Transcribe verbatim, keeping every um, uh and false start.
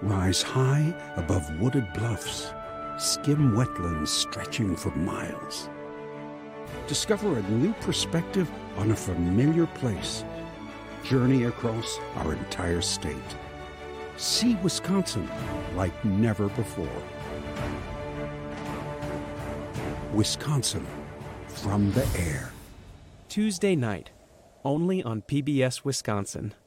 Rise high above wooded bluffs, skim wetlands stretching for miles. Discover a new perspective on a familiar place. Journey across our entire state. See Wisconsin like never before. Wisconsin, from the air. Tuesday night, only on P B S Wisconsin.